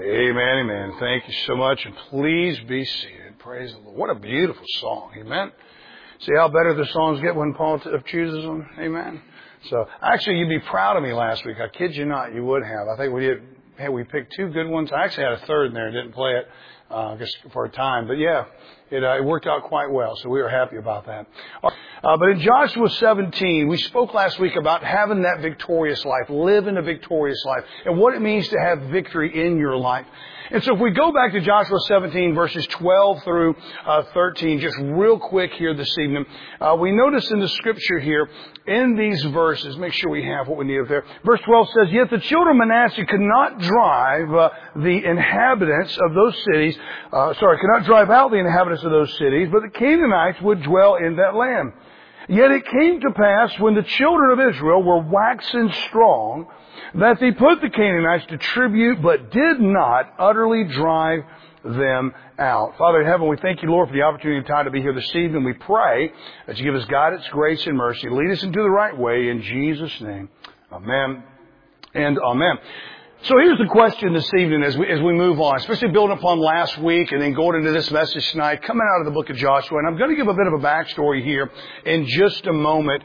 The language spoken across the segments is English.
Amen, amen. Thank you so much, and please be seated. Praise the Lord. What a beautiful song. Amen. See how better the songs get when Paul chooses them? Amen. So, actually, you'd be proud of me last week. I kid you not, you would have. I think we picked two good ones. I actually had a third in there and didn't play it, just for a time. But yeah, it worked out quite well, so we were happy about that. But in Joshua 17, we spoke last week about having that victorious life, living a victorious life, and what it means to have victory in your life. And so if we go back to Joshua 17, verses 12 through 13, just real quick here this evening, we notice in the scripture here, in these verses, make sure we have what we need up there. Verse 12 says, "Yet the children of Manasseh could not drive the inhabitants of those cities, could not drive out the inhabitants of those cities, but the Canaanites would dwell in that land. Yet it came to pass, when the children of Israel were waxen strong, that they put the Canaanites to tribute, but did not utterly drive them out." Father in heaven, we thank you, Lord, for the opportunity and time to be here this evening. We pray that you give us guidance, grace, and mercy. Lead us into the right way in Jesus' name. Amen and amen. So here's the question this evening as we move on, especially building upon last week and then going into this message tonight, coming out of the book of Joshua. And I'm going to give a bit of a backstory here in just a moment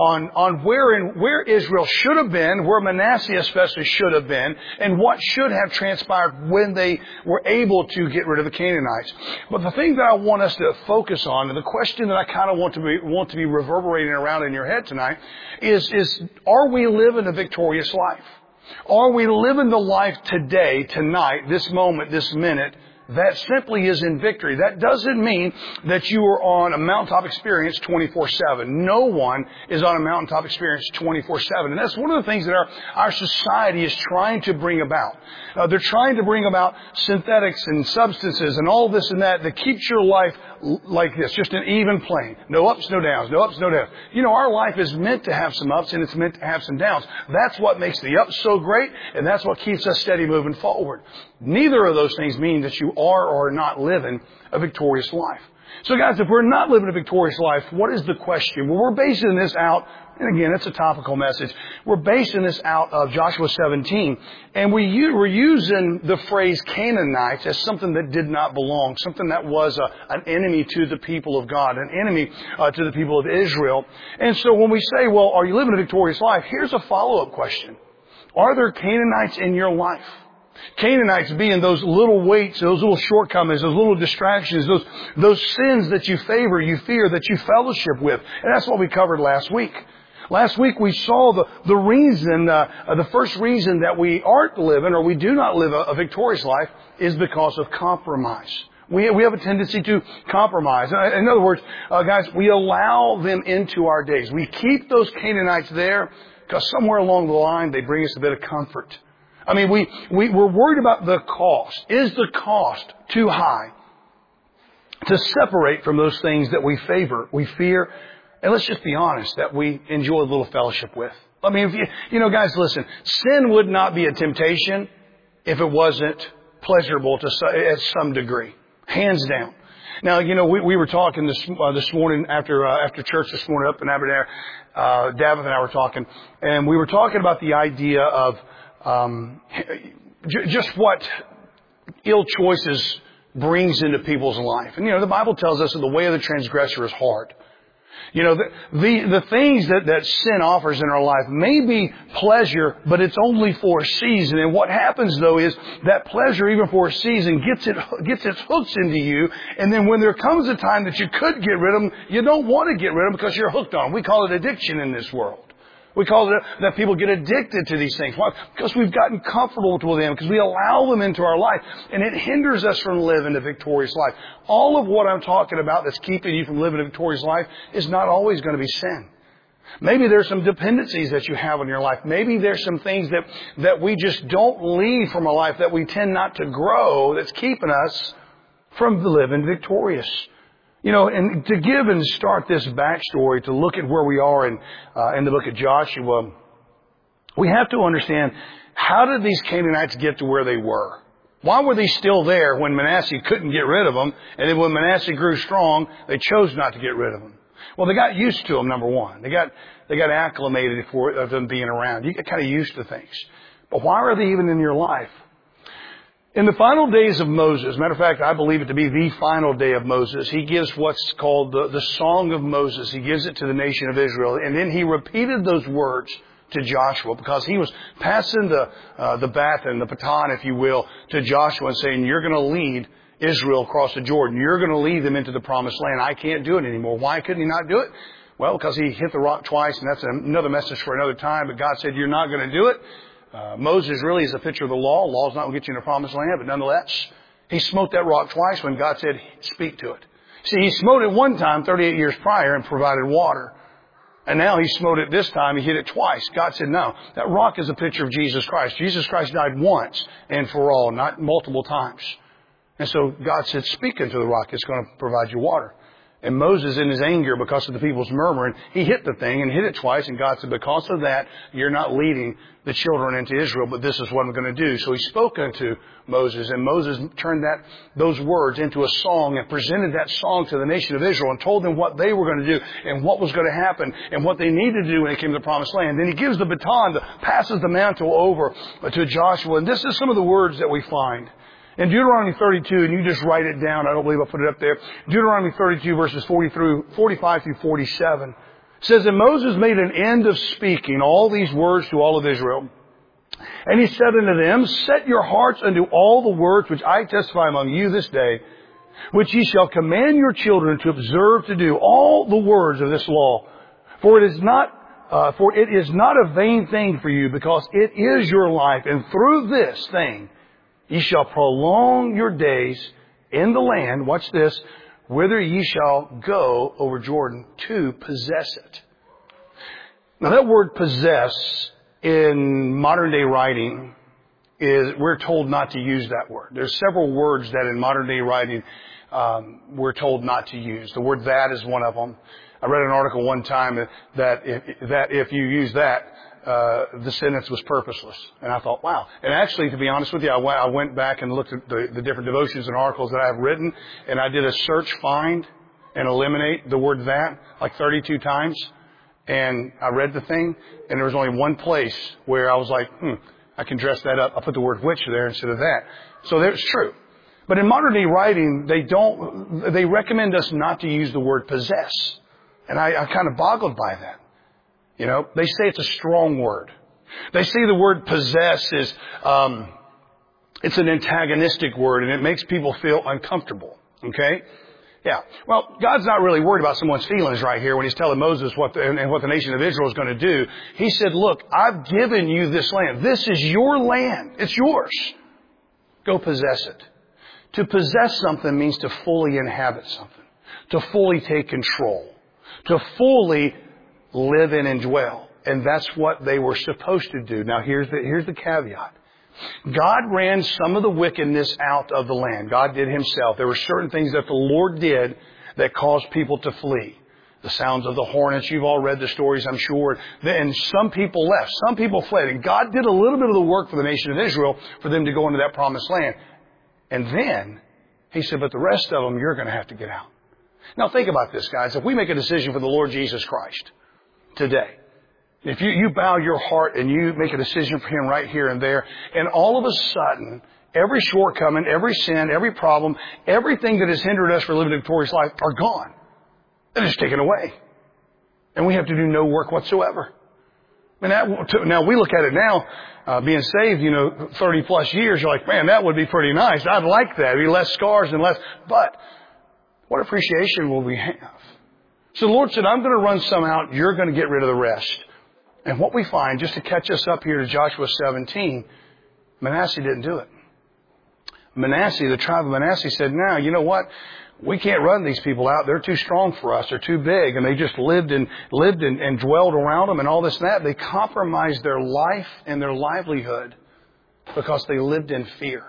on where Israel should have been, where Manasseh especially should have been, and what should have transpired when they were able to get rid of the Canaanites. But the thing that I want us to focus on, and the question that I kind of want to be reverberating around in your head tonight, is are we living a victorious life? Are we living the life today, tonight, this moment, this minute, that simply is in victory? That doesn't mean that you are on a mountaintop experience 24/7. No one is on a mountaintop experience 24/7. And that's one of the things that our society is trying to bring about. They're trying to bring about synthetics and substances and all this and that keeps your life like this, just an even plane. No ups, no downs, no ups, no downs. You know, our life is meant to have some ups and it's meant to have some downs. That's what makes the ups so great, and that's what keeps us steady moving forward. Neither of those things mean that you are or are not living a victorious life. So guys, if we're not living a victorious life, what is the question? Well, we're basing this out, and again, it's a topical message. We're basing this out of Joshua 17, and we're using the phrase Canaanites as something that did not belong, something that was an enemy to the people of God, an enemy to the people of Israel. And so when we say, well, are you living a victorious life? Here's a follow-up question. Are there Canaanites in your life? Canaanites being those little weights, those little shortcomings, those little distractions, those sins that you favor, you fear, that you fellowship with. And that's what we covered last week. Last week we saw the reason, the first reason that we aren't living or we do not live a victorious life is because of compromise. We have a tendency to compromise. In other words, guys, we allow them into our days. We keep those Canaanites there because somewhere along the line they bring us a bit of comfort. I mean, we're worried about the cost. Is the cost too high to separate from those things that we favor, we fear, and let's just be honest, that we enjoy a little fellowship with? I mean, guys, listen, sin would not be a temptation if it wasn't pleasurable at some degree. Hands down. Now, we were talking this morning after church this morning up in Aberdare. Davith and I were talking, and we were talking about the idea of just what ill choices brings into people's life. And, the Bible tells us that the way of the transgressor is hard. The things that sin offers in our life may be pleasure, but it's only for a season. And what happens, though, is that pleasure, even for a season, gets its hooks into you. And then when there comes a time that you could get rid of them, you don't want to get rid of them because you're hooked on them. We call it addiction in this world. We call it that people get addicted to these things. Why? Because we've gotten comfortable with them, because we allow them into our life. And it hinders us from living a victorious life. All of what I'm talking about that's keeping you from living a victorious life is not always going to be sin. Maybe there's some dependencies that you have in your life. Maybe there's some things that we just don't leave from our life, that we tend not to grow, that's keeping us from living victorious. And to give and start this backstory, to look at where we are in the book of Joshua, we have to understand, how did these Canaanites get to where they were? Why were they still there when Manasseh couldn't get rid of them? And then when Manasseh grew strong, they chose not to get rid of them. Well, they got used to them, number one. They got acclimated for them being around. You get kind of used to things. But why are they even in your life? In the final days of Moses, matter of fact, I believe it to be the final day of Moses, he gives what's called the Song of Moses. He gives it to the nation of Israel. And then he repeated those words to Joshua because he was passing the baton, the baton, if you will, to Joshua and saying, you're going to lead Israel across the Jordan. You're going to lead them into the promised land. I can't do it anymore. Why couldn't he not do it? Well, because he hit the rock twice, and that's another message for another time. But God said, you're not going to do it. Moses really is a picture of the law. Law's not going to get you in the promised land, but nonetheless, he smote that rock twice when God said, speak to it. See, he smote it one time 38 years prior and provided water. And now he smote it this time. He hit it twice. God said, no, that rock is a picture of Jesus Christ. Jesus Christ died once and for all, not multiple times. And so God said, speak into the rock. It's going to provide you water. And Moses, in his anger because of the people's murmuring, he hit the thing and hit it twice. And God said, because of that, you're not leading the children into Israel, but this is what I'm going to do. So he spoke unto Moses, and Moses turned those words into a song and presented that song to the nation of Israel and told them what they were going to do and what was going to happen and what they needed to do when they came to the promised land. Then he gives the baton, passes the mantle over to Joshua. And this is some of the words that we find. In Deuteronomy 32, and you just write it down. I don't believe I'll put it up there. Deuteronomy 32 verses 45 through 47 says, and Moses made an end of speaking all these words to all of Israel. And he said unto them, set your hearts unto all the words which I testify among you this day, which ye shall command your children to observe to do all the words of this law. For it is not a vain thing for you, because it is your life. And through this thing, ye shall prolong your days in the land, watch this, whither ye shall go over Jordan to possess it. Now that word possess in modern day writing we're told not to use that word. There's several words that in modern day writing we're told not to use. The word that is one of them. I read an article one time that if you use that, the sentence was purposeless. And I thought, wow. And actually, to be honest with you, I went back and looked at the different devotions and articles that I have written, and I did a search, find, and eliminate the word that like 32 times. And I read the thing, and there was only one place where I was like, I can dress that up. I'll put the word which there instead of that. So it's true. But in modern day writing, they recommend us not to use the word possess. And I kind of boggled by that. You know, they say it's a strong word. They say the word possess is, it's an antagonistic word and it makes people feel uncomfortable. Okay? Yeah. Well, God's not really worried about someone's feelings right here when He's telling Moses what the nation of Israel is going to do. He said, look, I've given you this land. This is your land. It's yours. Go possess it. To possess something means to fully inhabit something. To fully take control. To fully live in and dwell. And that's what they were supposed to do. Now here's the caveat. God ran some of the wickedness out of the land. God did Himself. There were certain things that the Lord did that caused people to flee. The sounds of the hornets, you've all read the stories, I'm sure. And some people left. Some people fled. And God did a little bit of the work for the nation of Israel for them to go into that promised land. And then He said, but the rest of them, you're going to have to get out. Now think about this, guys. If we make a decision for the Lord Jesus Christ today, if you bow your heart and you make a decision for Him right here and there, and all of a sudden, every shortcoming, every sin, every problem, everything that has hindered us from living a victorious life are gone. They're just taken away. And we have to do no work whatsoever. And now we look at it now, being saved, 30 plus years, you're like, man, that would be pretty nice. I'd like that. It'd be less scars and less, but what appreciation will we have? So the Lord said, I'm going to run some out. You're going to get rid of the rest. And what we find, just to catch us up here to Joshua 17, Manasseh didn't do it. Manasseh, the tribe of Manasseh said, now, you know what? We can't run these people out. They're too strong for us. They're too big. And they just lived and dwelled around them and all this and that. They compromised their life and their livelihood because they lived in fear.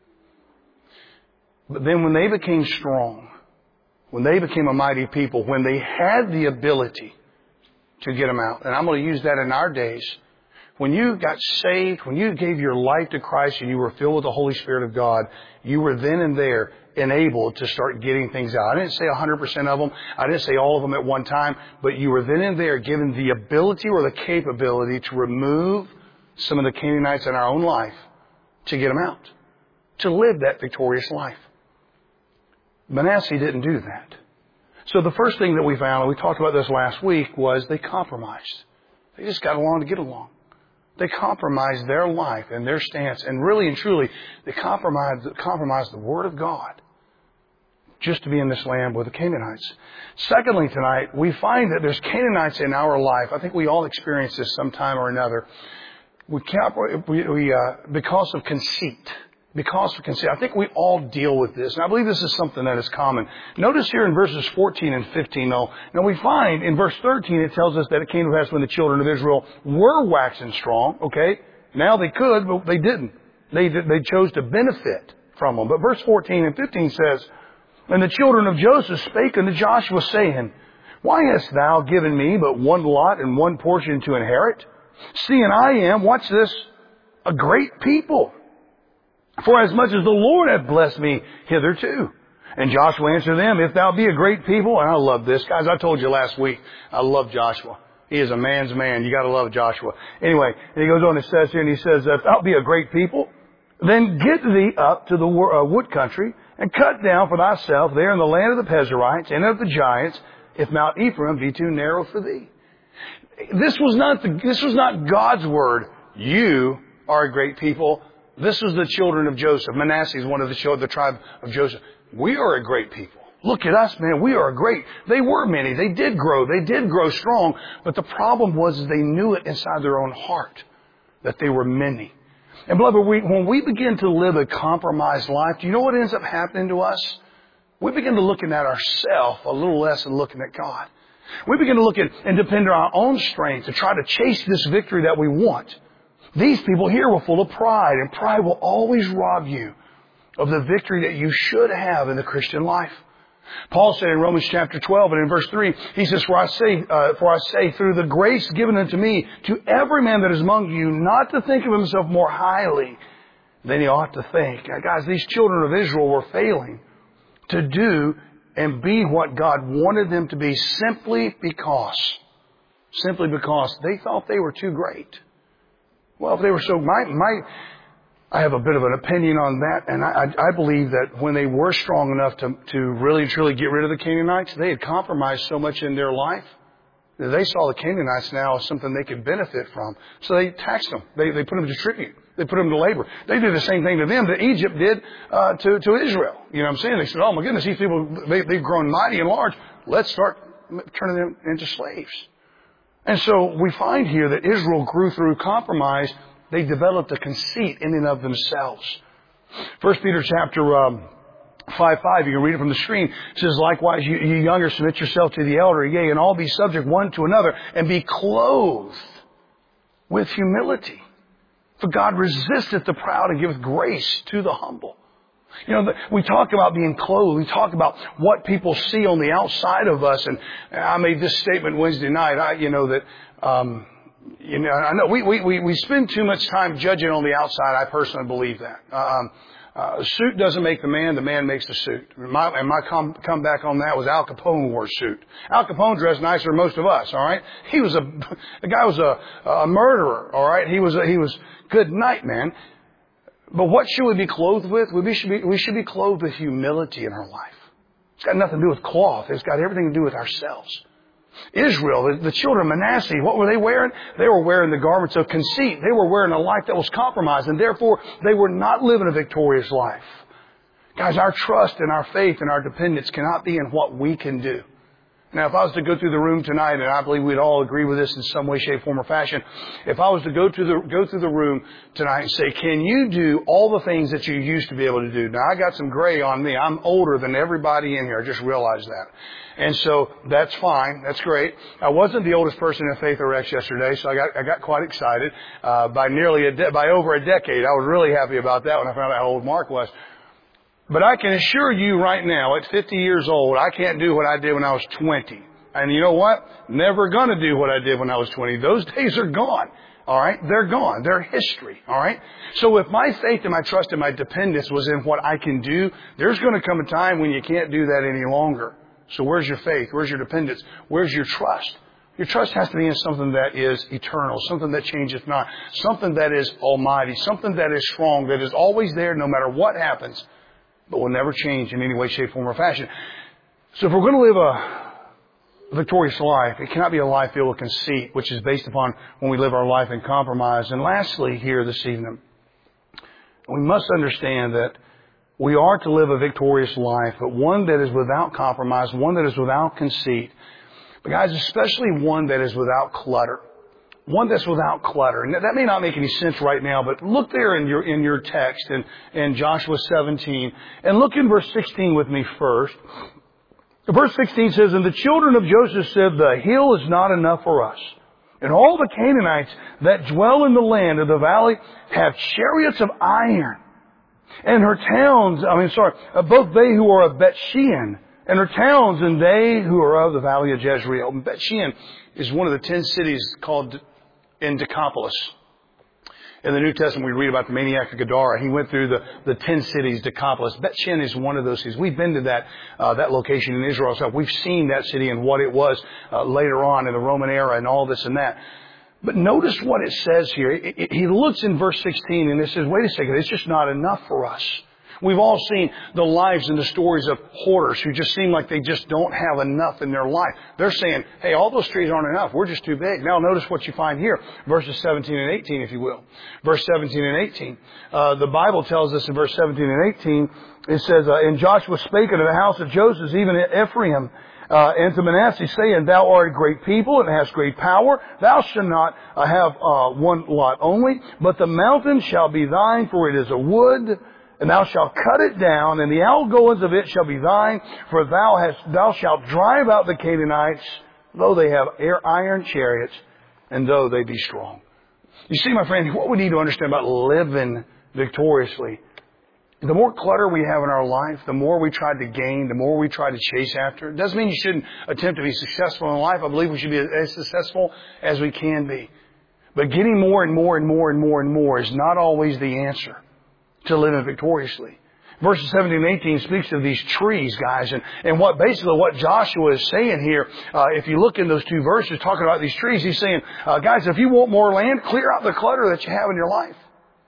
But then when they became strong, when they became a mighty people, when they had the ability to get them out. And I'm going to use that in our days. When you got saved, when you gave your life to Christ and you were filled with the Holy Spirit of God, you were then and there enabled to start getting things out. I didn't say 100% of them. I didn't say all of them at one time. But you were then and there given the ability or the capability to remove some of the Canaanites in our own life to get them out. to live that victorious life. Manasseh didn't do that. So the first thing that we found, and we talked about this last week, was they compromised. They just got along to get along. They compromised their life and their stance, and really and truly, they compromised the Word of God just to be in this land with the Canaanites. Secondly, tonight, we find that there's Canaanites in our life. I think we all experience this sometime or another. Because of conceit. Because of conceit. I think we all deal with this. And I believe this is something that is common. Notice here in verses 14 and 15, though. Now we find in verse 13, it tells us that it came to pass when the children of Israel were waxing strong. Okay? Now they could, but they didn't. They chose to benefit from them. But verse 14 and 15 says, And the children of Joseph spake unto Joshua, saying, Why hast thou given me but one lot and one portion to inherit? Seeing I am, watch this, a great people. For as much as the Lord hath blessed me hitherto. And Joshua answered them, If thou be a great people, and I love this. Guys, I told you last week, I love Joshua. He is a man's man. You gotta love Joshua. Anyway, and he goes on and says here, and he says, If thou be a great people, then get thee up to the wood country, and cut down for thyself there in the land of the Pezerites and of the giants, if Mount Ephraim be too narrow for thee. This was not God's word. You are a great people. This was the children of Joseph. Manasseh is one of the tribe of Joseph. We are a great people. Look at us, man. We are great. They were many. They did grow. They did grow strong. But the problem was they knew it inside their own heart that they were many. And beloved, when we begin to live a compromised life, do you know what ends up happening to us? We begin to looking at ourselves a little less than looking at God. We begin to look at and depend on our own strength to try to chase this victory that we want. These people here were full of pride, and pride will always rob you of the victory that you should have in the Christian life. Paul said in Romans chapter 12 and in verse 3, he says, For I say, through the grace given unto me, to every man that is among you, not to think of himself more highly than he ought to think. Now, guys, these children of Israel were failing to do and be what God wanted them to be simply because they thought they were too great. Well, if they were so, I have a bit of an opinion on that, and I believe that when they were strong enough to really and truly get rid of the Canaanites, they had compromised so much in their life that they saw the Canaanites now as something they could benefit from. So they taxed them. They put them to tribute. They put them to labor. They did the same thing to them that Egypt did to Israel. You know what I'm saying? They said, oh my goodness, these people, they've grown mighty and large. Let's start turning them into slaves. And so we find here that Israel grew through compromise. They developed a conceit in and of themselves. 1 Peter chapter 5:5, you can read it from the screen. It says, Likewise, you younger, submit yourself to the elder, yea, and all be subject one to another, and be clothed with humility. For God resisteth the proud and giveth grace to the humble. You know, we talk about being clothed. We talk about what people see on the outside of us. And I made this statement Wednesday night. I know we spend too much time judging on the outside. I personally believe that. The suit doesn't make the man makes the suit. My comeback on that was Al Capone wore a suit. Al Capone dressed nicer than most of us, all right? The guy was a murderer, all right? He was good night, man. But what should we be clothed with? We should be clothed with humility in our life. It's got nothing to do with cloth. It's got everything to do with ourselves. Israel, the children of Manasseh, what were they wearing? They were wearing the garments of conceit. They were wearing a life that was compromised, and therefore they were not living a victorious life. Guys, our trust and our faith and our dependence cannot be in what we can do. Now, if I was to go through the room tonight, and I believe we'd all agree with this in some way, shape, form, or fashion, if I was to go through the room tonight and say, can you do all the things that you used to be able to do? Now, I got some gray on me. I'm older than everybody in here. I just realized that. And so that's fine. That's great. I wasn't the oldest person in Faith RX yesterday, so I got quite excited. By over a decade, I was really happy about that when I found out how old Mark was. But I can assure you right now, at 50 years old, I can't do what I did when I was 20. And you know what? Never gonna do what I did when I was 20. Those days are gone. All right? They're gone. They're history. All right? So if my faith and my trust and my dependence was in what I can do, there's gonna come a time when you can't do that any longer. So where's your faith? Where's your dependence? Where's your trust? Your trust has to be in something that is eternal, something that changeth not, something that is almighty, something that is strong, that is always there no matter what happens, but will never change in any way, shape, form, or fashion. So if we're going to live a victorious life, it cannot be a life filled with conceit, which is based upon when we live our life in compromise. And lastly, here this evening, we must understand that we are to live a victorious life, but one that is without compromise, one that is without conceit. But guys, especially one that is without clutter. One that's without clutter. And that may not make any sense right now, but look there in your text in Joshua 17. And look in verse 16 with me first. Verse 16 says, "And the children of Joseph said, the hill is not enough for us. And all the Canaanites that dwell in the land of the valley have chariots of iron. And her towns, both they who are of Beth-shean, and her towns, and they who are of the valley of Jezreel." And Beth-shean is one of the 10 cities called in Decapolis. In the New Testament, we read about the maniac of Gadara. He went through the 10 cities, Decapolis. Beth-shean is one of those cities. We've been to that location in Israel. So we've seen that city and what it was later on in the Roman era and all this and that. But notice what it says here. He looks in verse 16 and it says, wait a second, it's just not enough for us. We've all seen the lives and the stories of hoarders who just seem like they just don't have enough in their life. They're saying, hey, all those trees aren't enough. We're just too big. Now notice what you find here. Verses 17 and 18, if you will. Verse 17 and 18. The Bible tells us in verse 17 and 18, it says, "And Joshua spake unto the house of Joseph, even Ephraim, and to Manasseh, saying, Thou art a great people, and hast great power. Thou shalt not have one lot only, but the mountain shall be thine, for it is a wood. And thou shalt cut it down, and the outgoings of it shall be thine, for thou shalt drive out the Canaanites, though they have iron chariots, and though they be strong." You see, my friend, what we need to understand about living victoriously, the more clutter we have in our life, the more we try to gain, the more we try to chase after. It doesn't mean you shouldn't attempt to be successful in life. I believe we should be as successful as we can be. But getting more and more and more and more and more is not always the answer to living victoriously. Verses 17 and 18 speaks of these trees, guys, and what Joshua is saying here, if you look in those two verses talking about these trees, he's saying, guys, if you want more land, clear out the clutter that you have in your life.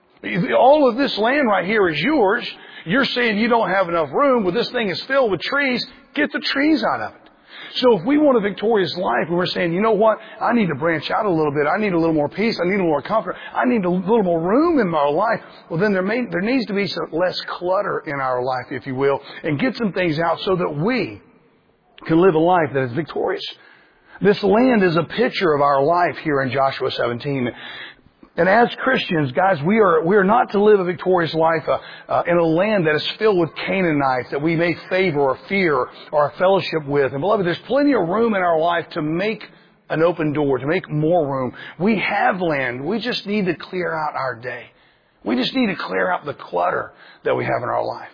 All of this land right here is yours. You're saying you don't have enough room. Well, this thing is filled with trees. Get the trees out of it. So if we want a victorious life, and we're saying, you know what, I need to branch out a little bit. I need a little more peace. I need a little more comfort. I need a little more room in my life. Well, then there needs to be some less clutter in our life, if you will, and get some things out so that we can live a life that is victorious. This land is a picture of our life here in Joshua 17. And as Christians, guys, we are not to live a victorious life in a land that is filled with Canaanites that we may favor or fear or fellowship with. And beloved, there's plenty of room in our life to make an open door, to make more room. We have land. We just need to clear out our day. We just need to clear out the clutter that we have in our life.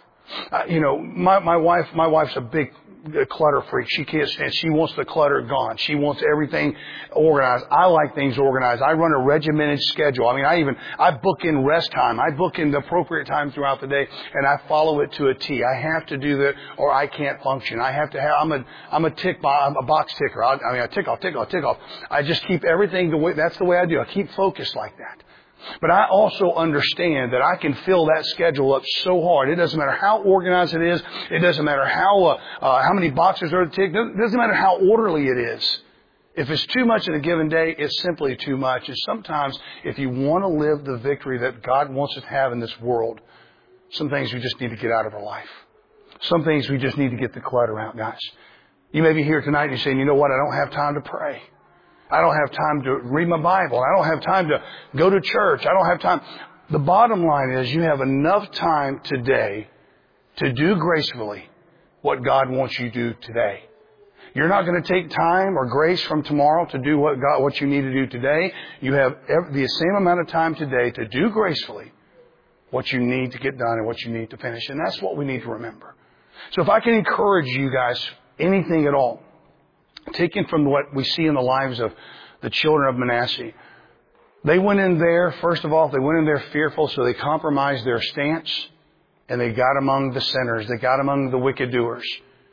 My wife's a big clutter freak. She can't stand. She wants the clutter gone. She wants everything organized. I like things organized. I run a regimented schedule. I book in rest time. I book in the appropriate time throughout the day, and I follow it to a T. I have to do that, or I can't function. I have to have. I'm a box ticker. I tick off. I just keep everything the way. That's the way I do. I keep focused like that. But I also understand that I can fill that schedule up so hard. It doesn't matter how organized it is. It doesn't matter how many boxes are ticked. It doesn't matter how orderly it is. If it's too much in a given day, it's simply too much. And sometimes, if you want to live the victory that God wants us to have in this world, some things we just need to get out of our life. Some things we just need to get the clutter out, guys. You may be here tonight and you're saying, you know what, I don't have time to pray. I don't have time to read my Bible. I don't have time to go to church. I don't have time. The bottom line is you have enough time today to do gracefully what God wants you to do today. You're not going to take time or grace from tomorrow to do what you need to do today. You have the same amount of time today to do gracefully what you need to get done and what you need to finish. And that's what we need to remember. So if I can encourage you guys, anything at all, taken from what we see in the lives of the children of Manasseh. They went in there, first of all, they went in there fearful, so they compromised their stance, and they got among the sinners. They got among the wicked doers.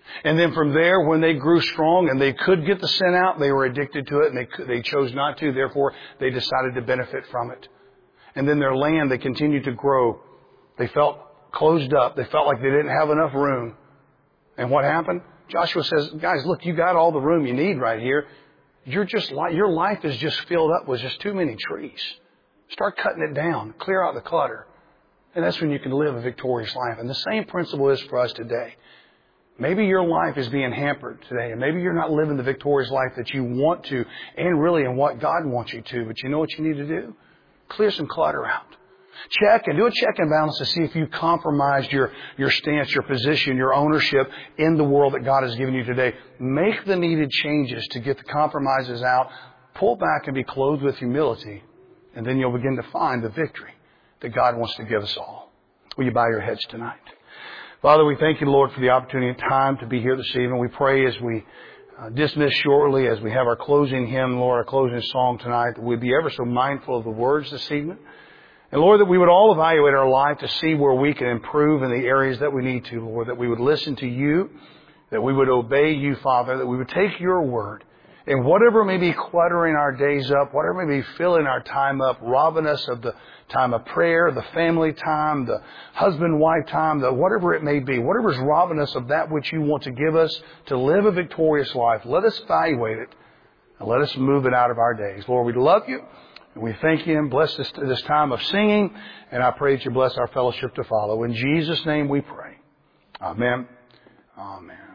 And then from there, when they grew strong and they could get the sin out, they were addicted to it and they chose not to. Therefore, they decided to benefit from it. And then their land, they continued to grow. They felt closed up. They felt like they didn't have enough room. And what happened? Joshua says, guys, look, you got all the room you need right here. Your life is just filled up with just too many trees. Start cutting it down. Clear out the clutter. And that's when you can live a victorious life. And the same principle is for us today. Maybe your life is being hampered today, and maybe you're not living the victorious life that you want to, and really in what God wants you to. But you know what you need to do? Clear some clutter out. Check and do a check and balance to see if you've compromised your stance, your position, your ownership in the world that God has given you today. Make the needed changes to get the compromises out. Pull back and be clothed with humility, and then you'll begin to find the victory that God wants to give us all. Will you bow your heads tonight? Father, we thank you, Lord, for the opportunity and time to be here this evening. We pray as we dismiss shortly, as we have our closing hymn, Lord, our closing song tonight, that we'd be ever so mindful of the words this evening. And Lord, that we would all evaluate our life to see where we can improve in the areas that we need to, Lord, that we would listen to you, that we would obey you, Father, that we would take your word. And whatever may be cluttering our days up, whatever may be filling our time up, robbing us of the time of prayer, the family time, the husband-wife time, whatever it may be, whatever is robbing us of that which you want to give us to live a victorious life, let us evaluate it and let us move it out of our days. Lord, we love you and we thank you and bless this time of singing, and I pray that you bless our fellowship to follow. In Jesus' name we pray. Amen. Amen.